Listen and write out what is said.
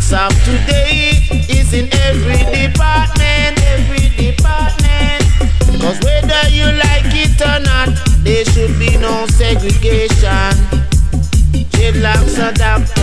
dreadlocks of today is in every department, every department. Cause whether you like it or not, there should be no segregation. Dreadlocks are dark